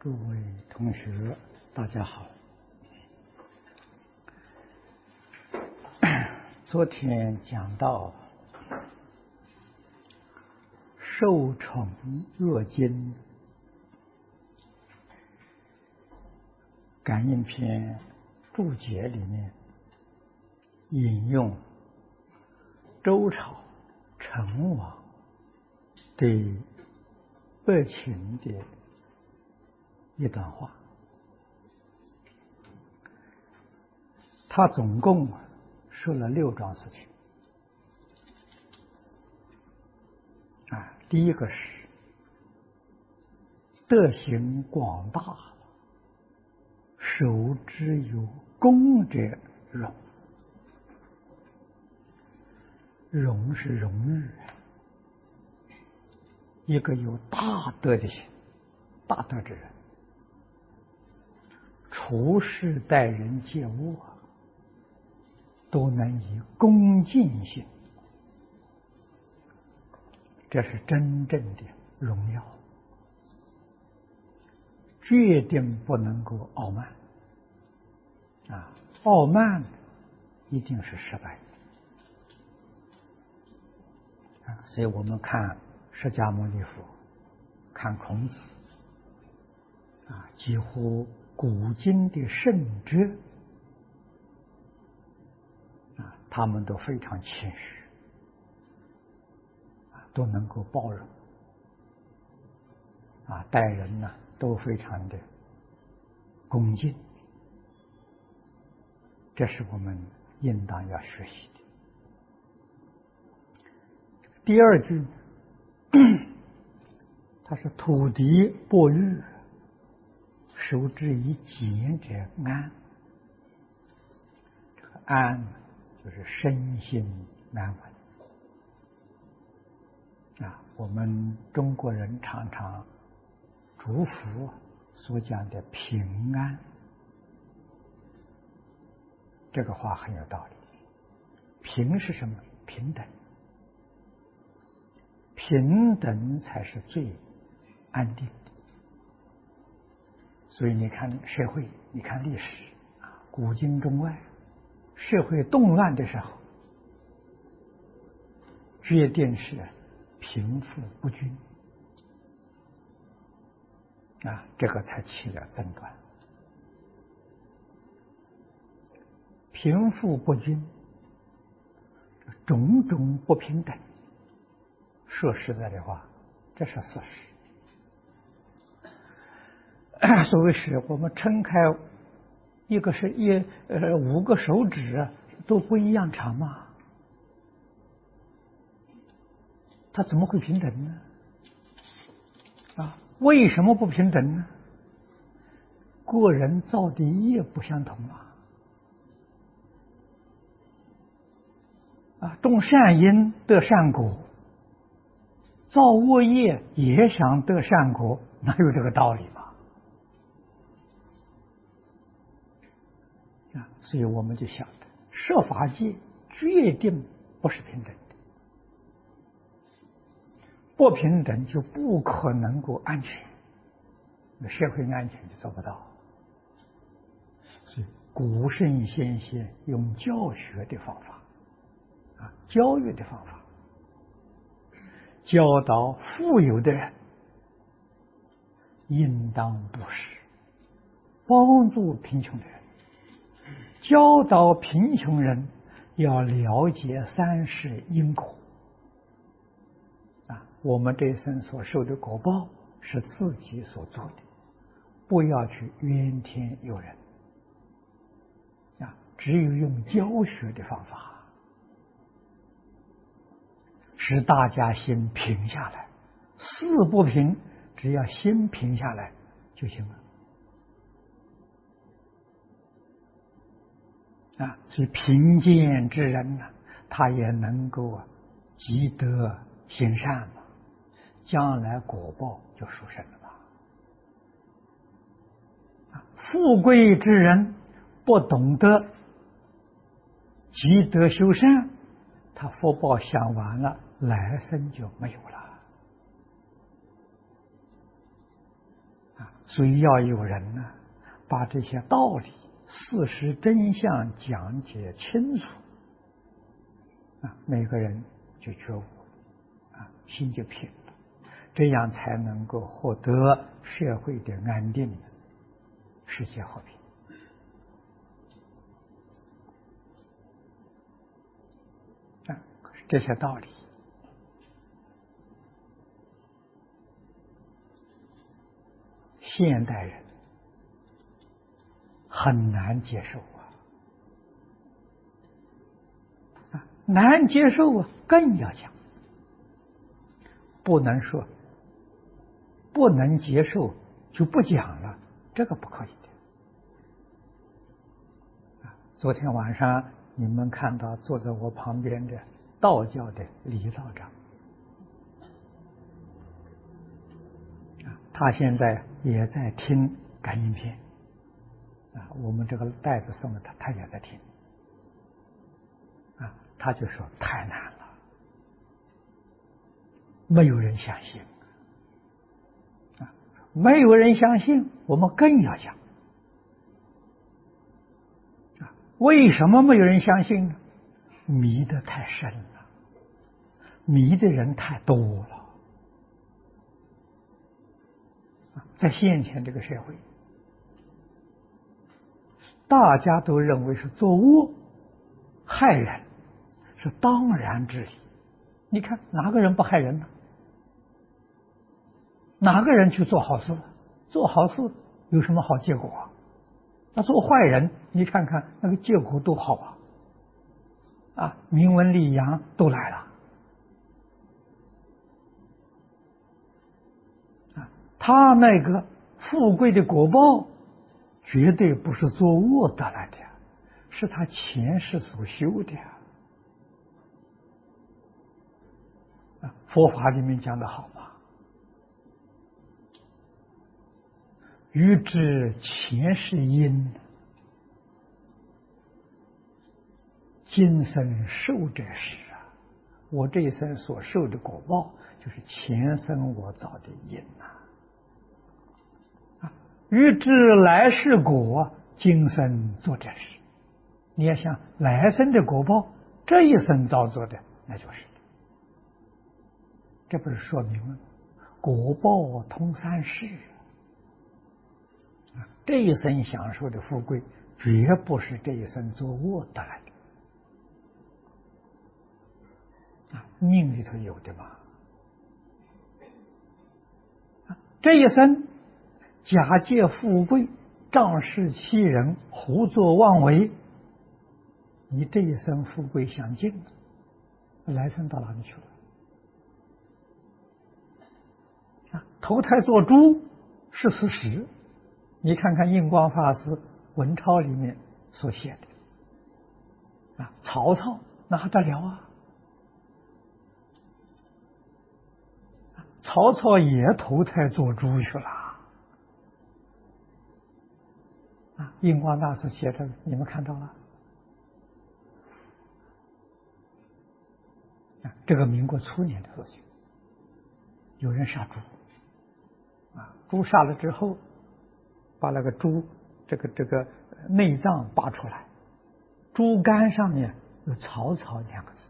各位同学，大家好。昨天讲到受宠若惊感应篇注解里面引用周朝成王对伯禽的一段话，他总共说了6桩事情。第一个是德行广大，受之有功者荣。荣是荣誉，一个有大德的心，大德之人，处事待人接物都能以恭敬心，这是真正的荣耀，决定不能够傲慢傲慢一定是失败的所以我们看释迦牟尼佛，看孔子几乎古今的圣哲他们都非常谦虚都能够包容待人呢都非常的恭敬，这是我们应当要学习的。第二句他是土地薄欲，受之以俭者安。这个安就是身心安稳我们中国人常常祝福所讲的平安，这个话很有道理。平是什么？平等，平等才是最安定的。所以你看社会，你看历史古今中外，社会动乱的时候，决定是贫富不均这个才起了争端。贫富不均，种种不平等，说实在的话，这是事实。所谓是我们撑开一个是5个手指都不一样长嘛，它怎么会平等呢？为什么不平等呢？个人造的业不相同种善因得善果，造恶业也想得善果，哪有这个道理嘛？所以我们就晓得，设法界决定不是平等的，不平等就不可能够安全，社会安全就做不到。所以古圣先贤用教学的方法教育的方法，教导富有的人应当布施，帮助贫穷的人；教导贫穷人要了解三世因果我们这一生所受的果报是自己所做的，不要去怨天尤人只有用教学的方法使大家心平下来，事不平，只要心平下来就行了所以贫贱之人他也能够积德行善嘛，将来果报就殊胜了富贵之人不懂得积德修善，他福报享完了，来生就没有了所以要有人呢，把这些道理、事实真相讲解清楚，每个人就觉悟，心就平了，这样才能够获得社会的安定，世界和平。这些道理，现代人很难接受难接受更要讲，不能说不能接受就不讲了，这个不可以的。昨天晚上你们看到坐在我旁边的道教的李道长，他现在也在听感应篇，我们这个袋子送给他，他也在听，他就说太难了，没有人相信，没有人相信，我们更要讲。为什么没有人相信呢？迷得太深了，迷的人太多了。在现前这个社会，大家都认为是作恶害人是当然之理。你看哪个人不害人呢？哪个人去做好事？做好事有什么好结果？那做坏人，你看看那个结果多好名闻利养都来了他那个富贵的果报，绝对不是做恶得来的，是他前世所修的佛法里面讲的好嘛，欲知前世因，今生受者是我这一生所受的果报，就是前生我造的因欲知来世果，今生做这事。你要想来生的果报，这一生造作的，那就是。这不是说明了果报通三世这一生享受的富贵，绝不是这一生作恶得来的命里头有的嘛。这一生假借富贵，仗势欺人，胡作妄为，你这一生富贵享尽了，来生到哪里去了？投胎做猪是事实，你看看印光法师文钞里面所写的曹操哪得了曹操也投胎做猪去了印光大师写的，你们看到了这个民国初年的事情，有人杀猪猪杀了之后，把那个猪这个内脏拔出来，猪肝上面有曹操两个字，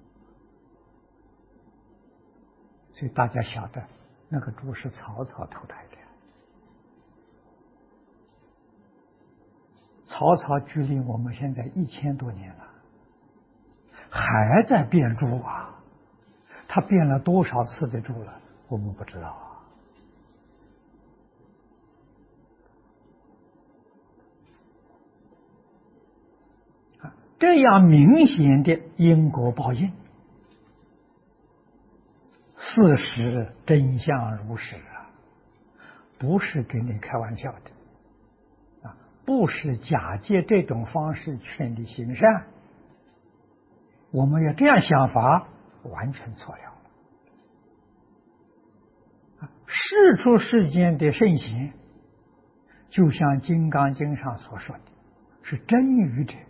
所以大家晓得那个猪是曹操投胎的。曹操距离我们现在1000多年了，还在变猪他变了多少次的猪了，我们不知道这样明显的因果报应，事实真相如实不是跟你开玩笑的不是假借这种方式劝你行善，我们要这样想法完全错了世出世间的圣贤，就像《金刚经》上所说的，是真语者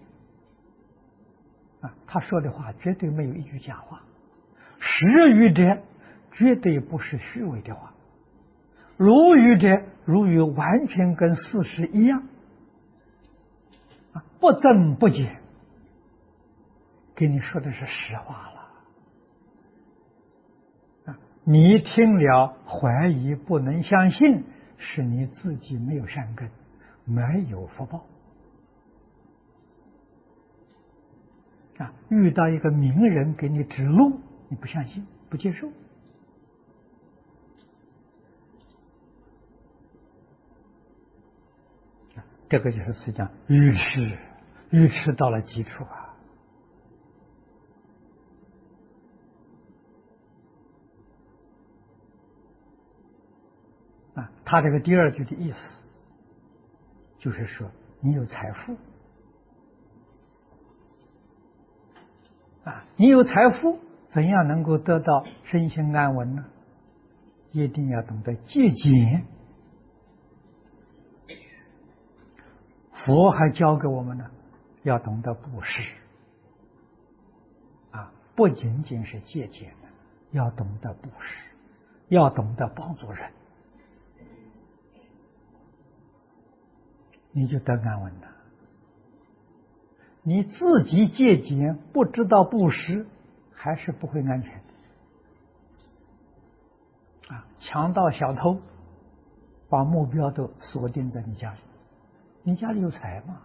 他说的话绝对没有一句假话，实语者绝对不是虚伪的话， 如语者，如语完全跟事实一样，不增不减，给你说的是实话了。你听了怀疑不能相信，是你自己没有善根，没有福报。遇到一个名人给你指路，你不相信，不接受，这个就是实际上愚痴，愚痴到了极处他这个第二句的意思，就是说你有财富你有财富，怎样能够得到身心安稳呢？一定要懂得节俭。佛还教给我们呢，要懂得布施不仅仅是节俭的，要懂得布施，要懂得帮助人，你就得安稳了。你自己节俭，不知道布施，还是不会安全的强盗小偷把目标都锁定在你家里，你家里有财吗？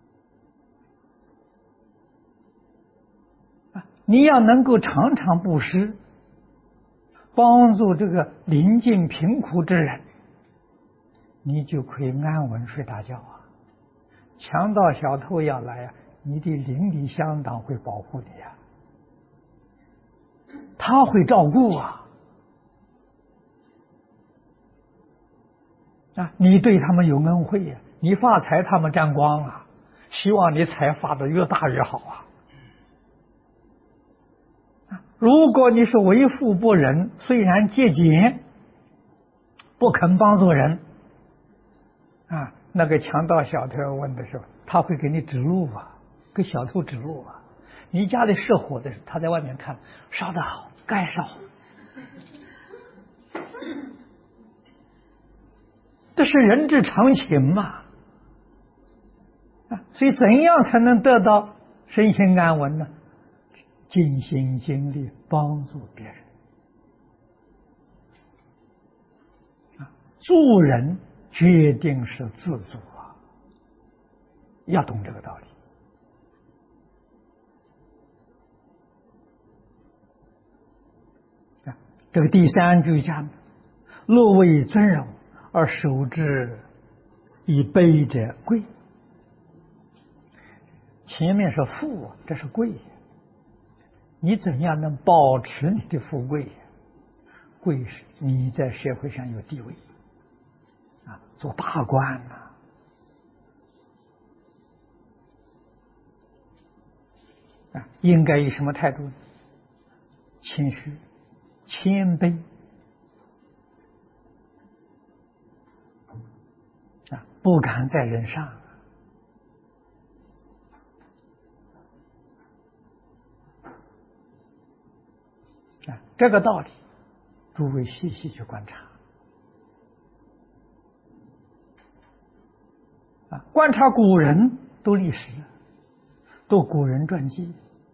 你要能够常常布施，帮助这个临近贫苦之人，你就可以安稳睡大觉强盗小偷要来你的邻里乡党会保护你他会照顾你对他们有恩惠你发财他们沾光希望你财发的越大越好如果你是为富不仁，虽然节俭，不肯帮助人那个强盗小偷问的时候，他会给你指路给小偷指路你家里失火的时候，他在外面看，烧得好，该烧。这是人之常情嘛所以怎样才能得到身心安稳呢？尽心尽力帮助别人助人决定是自助要懂这个道理这个第三句讲若为尊荣而守之以卑者贵。前面是富这是贵你怎样能保持你的富贵？贵是你在社会上有地位做大官应该以什么态度呢？谦虚、谦卑不敢在人上这个道理诸位细细去观察观察古人读历史读古人传记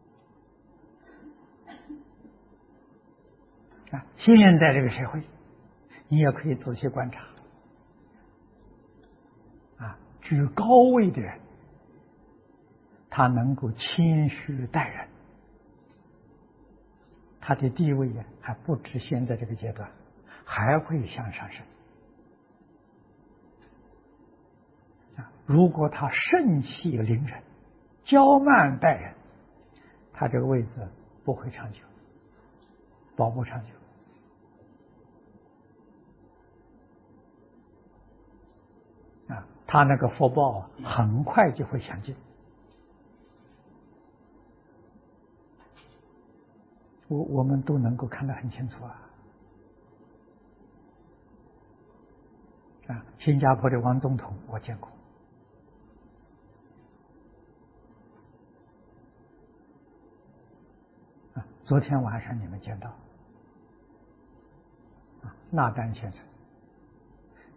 现在这个社会你也可以仔细观察居高位的人他能够谦虚待人，他的地位还不止现在这个阶段，还会向上升如果他盛气凌人，骄慢待人，他这个位置不会长久，保不长久他那个福报很快就会享尽。我们都能够看得很清楚新加坡的王总统我见过昨天晚上你们见到纳丹先生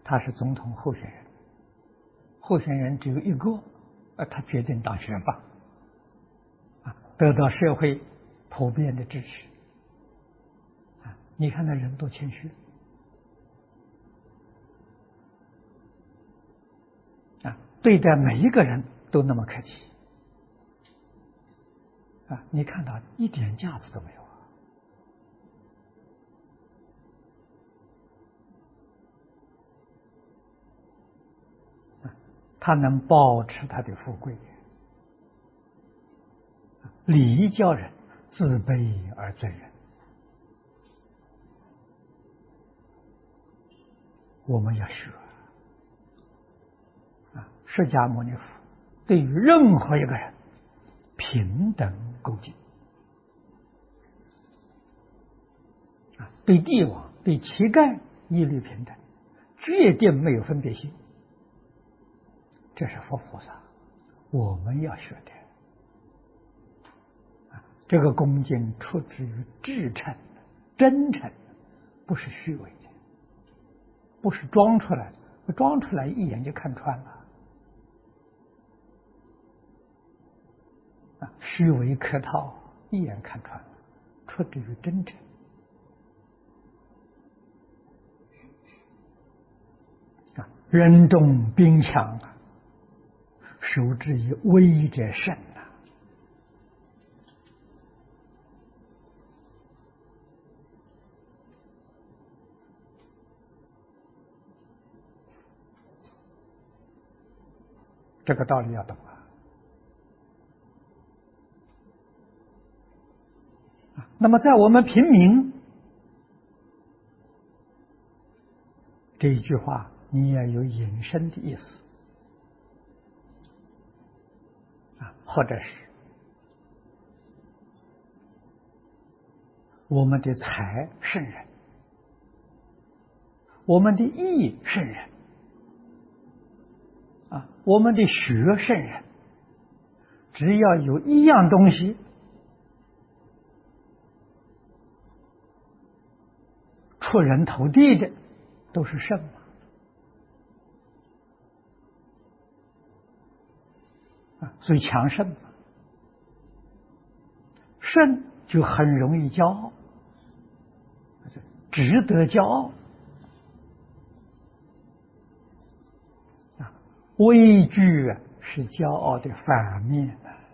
他是总统候选人，候选人只有一个，他决定当选吧，得到社会普遍的支持，你看那人多谦虚，对待每一个人都那么客气，你看他一点架子都没有。他能保持他的富贵，礼教人自卑而尊人。我们要学释迦牟尼佛对于任何一个人平等恭敬，对帝王对乞丐一律平等，决定没有分别心。这是佛菩萨我们要学的。这个恭敬出自于至诚真诚，不是虚伪的，不是装出来的，装出来一眼就看穿了。虚伪客套一眼看穿了，出自于真诚。人重兵强，守之以威者胜这个道理要懂那么在我们平民，这一句话你也有引申的意思或者是我们的财胜人，我们的义胜人我们的学胜人。只要有一样东西出人头地的，都是圣所以强盛圣就很容易骄傲，值得骄傲畏惧是骄傲的反面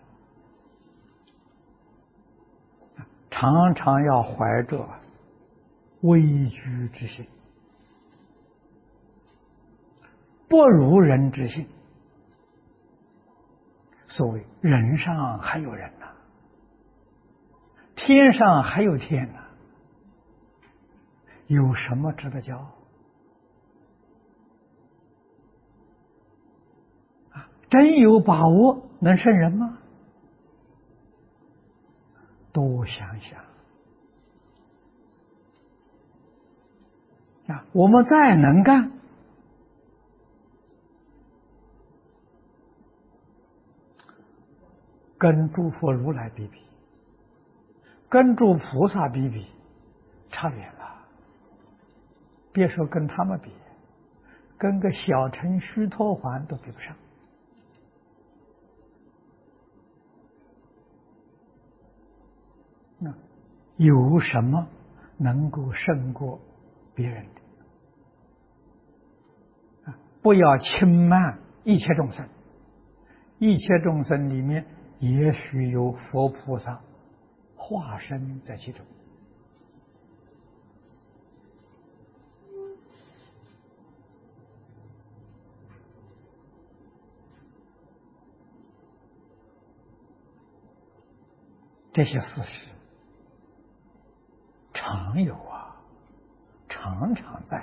常常要怀着畏惧之心，不如人之心。所谓人上还有人天上还有天有什么值得骄傲真有把握能胜人吗？多想想我们再能干，跟诸佛如来比比，跟诸菩萨比比，差远了。别说跟他们比，跟个小乘须陀洹都比不上。有什么能够胜过别人的？不要轻慢一切众生，一切众生里面也许有佛菩萨化身在其中。这些事实常有常常在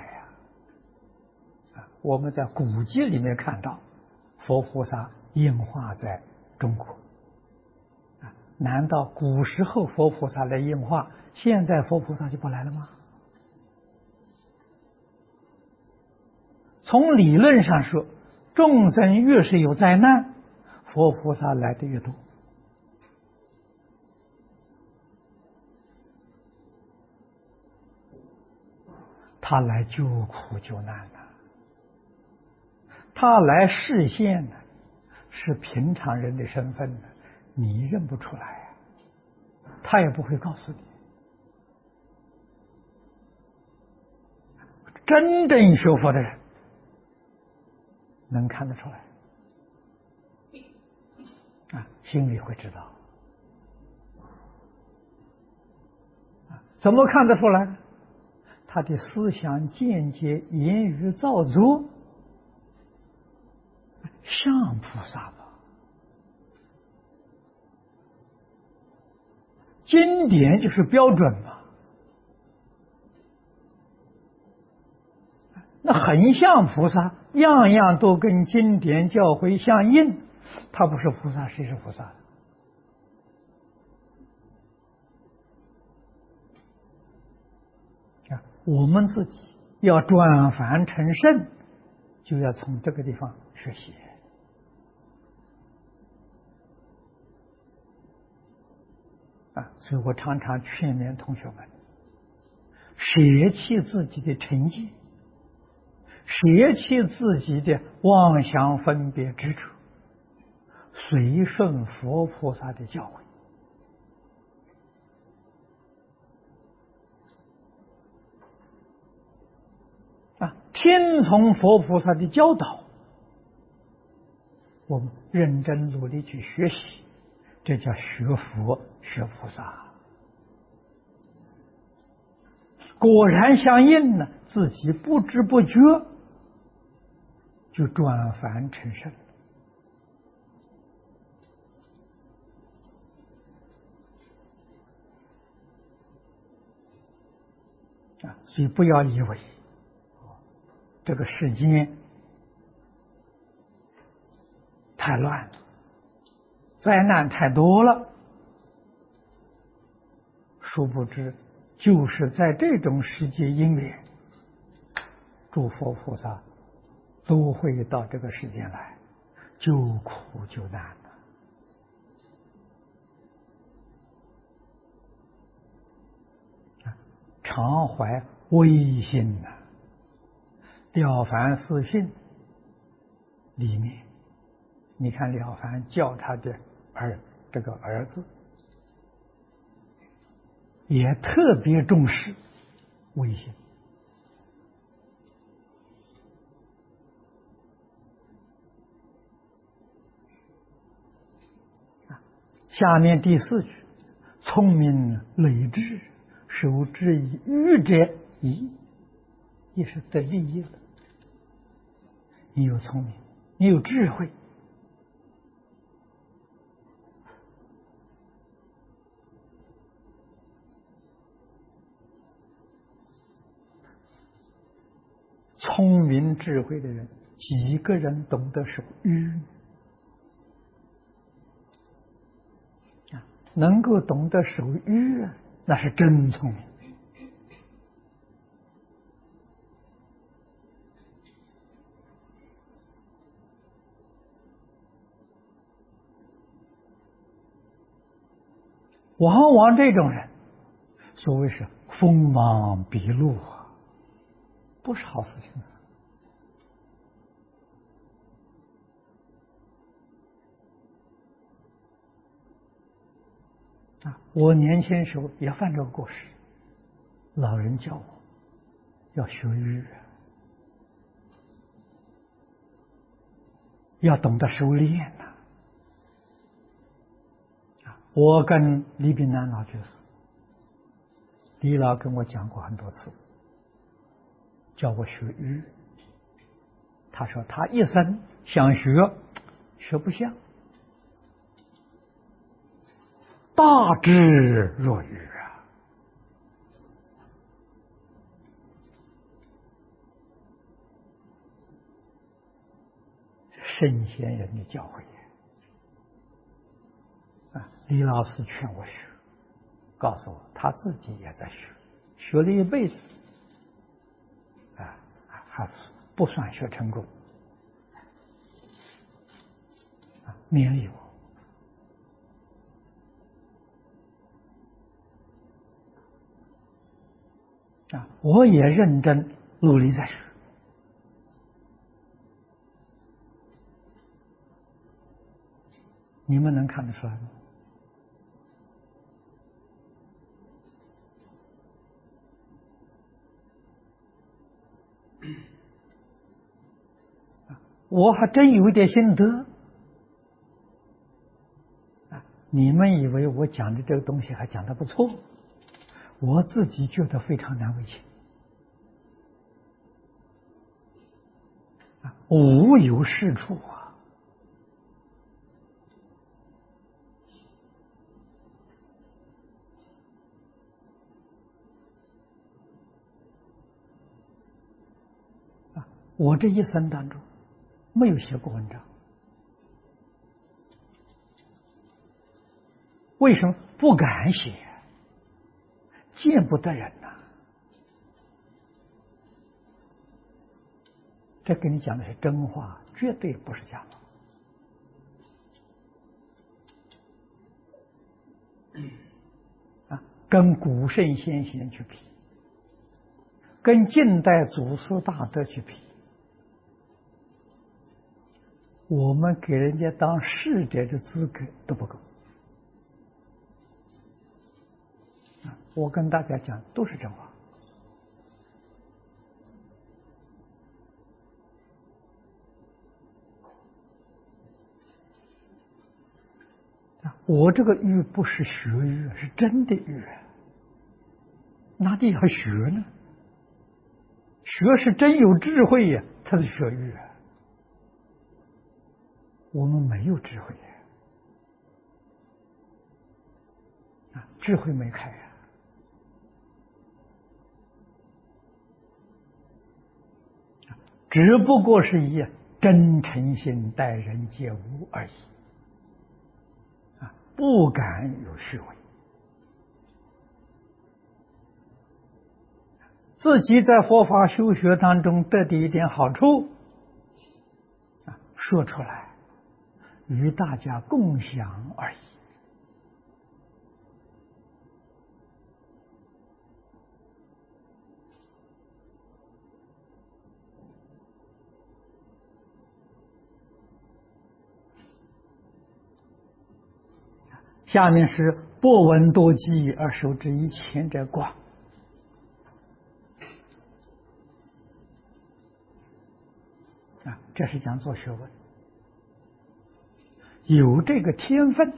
我们在古籍里面看到佛菩萨应化在中国难道古时候佛菩萨来应化，现在佛菩萨就不来了吗？从理论上说，众生越是有灾难，佛菩萨来的越多。他来救苦救难他来示现呢，是平常人的身份呢，你认不出来呀，他也不会告诉你。真正学佛的人能看得出来啊，心里会知道啊。怎么看得出来？他的思想见解言语造作像菩萨吧，经典就是标准嘛。那很像菩萨，样样都跟经典教诲相应，他不是菩萨，谁是菩萨？啊，我们自己要转凡成圣，就要从这个地方学习。啊，所以我常常劝勉同学们，舍弃自己的成见，舍弃自己的妄想分别执着，随顺佛菩萨的教诲啊，听从佛菩萨的教导，我们认真努力去学习，这叫学佛学菩萨。果然相应呢，自己不知不觉就转凡成圣啊！所以不要以为这个世间太乱了，灾难太多了，殊不知就是在这种世界因缘，诸佛菩萨都会到这个世间来救苦救难的。常怀微心呐，《了凡四训》里面，你看了凡教他的这个儿子，也特别重视微心。下面第4句，聪明累智，守之以愚者宜，也是得利益了。你有聪明，你有智慧，聪明智慧的人，几个人懂得守愚？能够懂得守愚，那是真聪明。往往这种人，所谓是锋芒毕露啊，不是好事情啊！我年轻时候也犯这个过失，老人教我要学愚，要懂得收敛呐。我跟李炳南老居士，李老跟我讲过很多次，叫我学愚。他说他一生想学，学不像，大智若愚啊！圣贤人的教诲啊！李老师劝我学，告诉我他自己也在学，学了一辈子，还不算学成功，勉励我，我也认真努力在学。 你们能看得出来吗？我还真有一点心得啊！你们以为我讲的这个东西还讲得不错，我自己觉得非常难为情啊，无有是处啊！我这一生当中没有写过文章，为什么不敢写？见不得人呐！这跟你讲的是真话，绝对不是假话。跟古圣先贤去比，跟近代祖师大德去比，我们给人家当侍者的资格都不够。我跟大家讲，都是真话。我这个玉不是学玉，是真的玉，哪里还学呢？学是真有智慧呀，才是学玉。我们没有智慧呀，智慧没开呀。只不过是以真诚心待人接物而已，不敢有虚伪。自己在佛法修学当中得的一点好处，说出来，与大家共享而已。下面是不闻多记而受之以前者广。这是讲做学问，有这个天分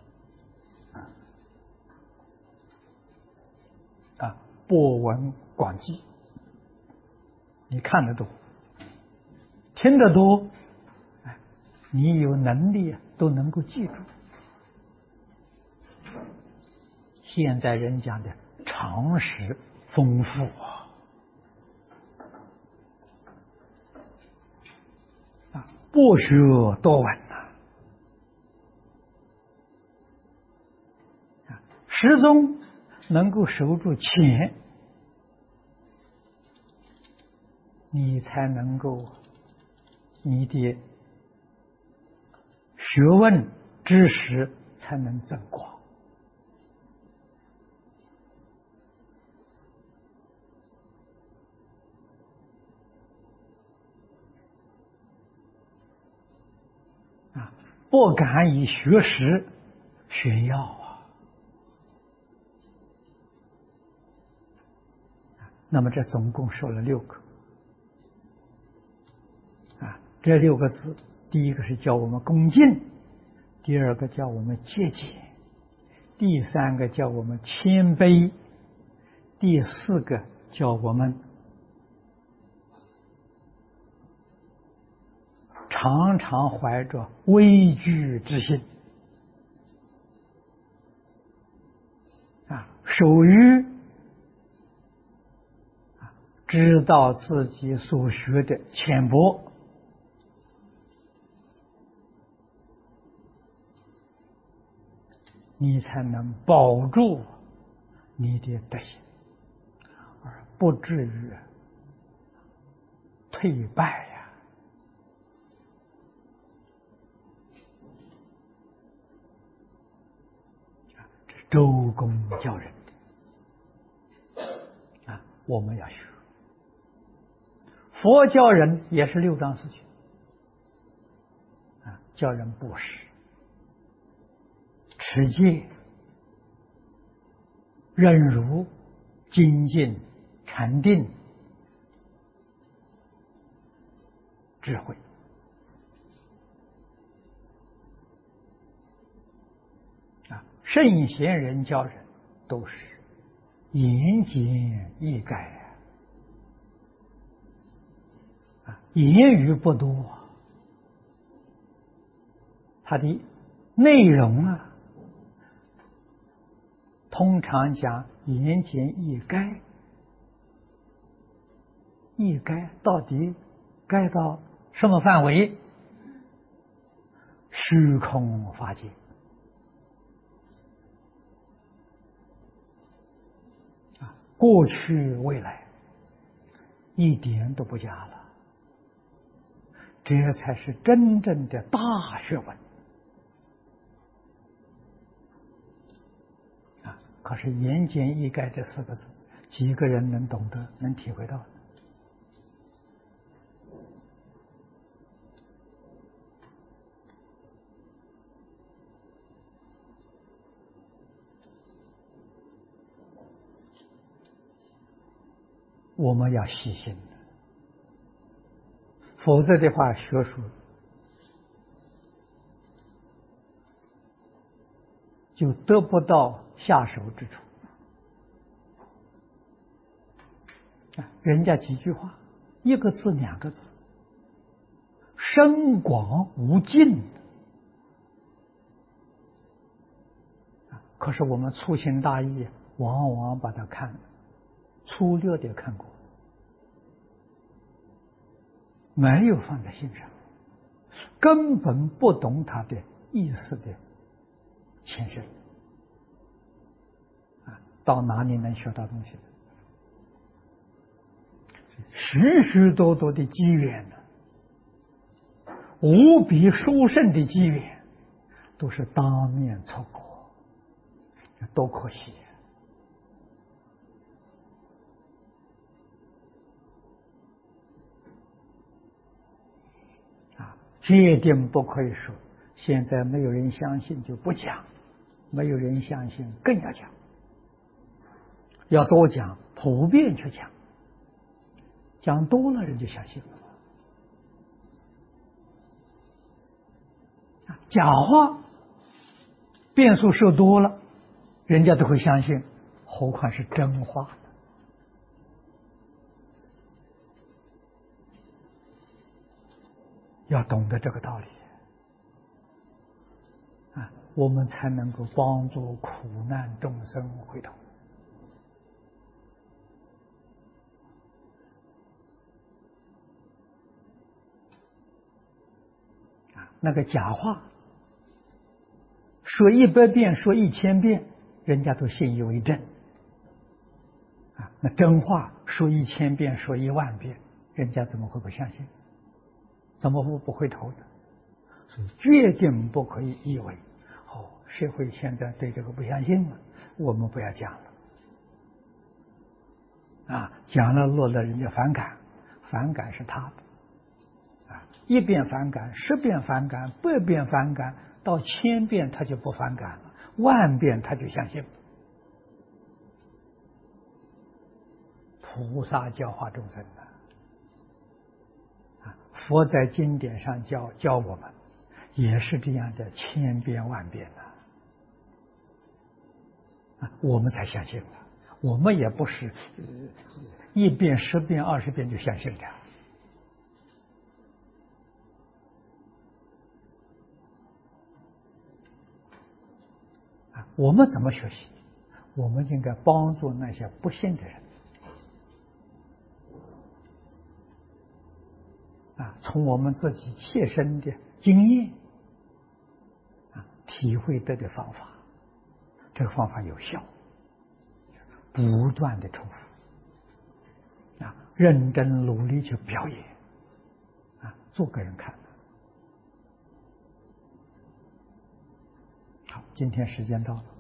博闻广记，你看得多，听得多，你有能力都能够记住。现在人讲的常识丰富博学多闻始终能够守住钱，你才能够你的学问知识才能增广。不敢以学识炫耀那么这总共说了6个这6个字，第一个是叫我们恭敬，第二个叫我们节俭，第三个叫我们谦卑，第4个叫我们常常怀着畏惧之心守于知道自己所学的浅薄，你才能保住你的德行，而不至于退败这是周公教人的我们要学。佛教人也是6桩事情教人布施， 持戒、忍辱、精进、禅定、智慧。圣贤人教人都是言简意赅言语不多，它的内容通常讲言简意赅，意赅到底赅到什么范围？虚空法界。过去未来一点都不假了，这才是真正的大学问可是言简意赅这4个字，几个人能懂得，能体会到？我们要细心，否则的话，学术就得不到下手之处。人家几句话，1个字2个字，深广无尽。可是我们粗心大意，往往把它粗略地看过，没有放在心上，根本不懂它的意思的前身到哪里能学到东西？许许多多的机缘无比殊胜的机缘，都是当面错过，多可惜决定不可以说。现在没有人相信就不讲，没有人相信更要讲，要多讲，普遍去讲，讲多了人就相信了。假话变数说多了，人家都会相信，何况是真话呢？要懂得这个道理我们才能够帮助苦难众生回头那个假话说100遍，说1000遍，人家都信以为真那真话说1000遍，说10000遍，人家怎么会不相信？怎么会不回头的？所以决定不可以以为社会现在对这个不相信了，我们不要讲了讲了落了人家反感，反感是他的1遍反感，10遍反感，100遍反感，到1000遍他就不反感了，10000遍他就相信了。菩萨教化众生佛在经典上教我们也是这样的，1000遍10000遍我们才相信了。我们也不是1遍、10遍、20遍就相信的我们怎么学习？我们应该帮助那些不信的人从我们自己切身的经验体会得的方法，这个方法有效，不断的重复认真努力去表演做给人看。好，今天时间到了。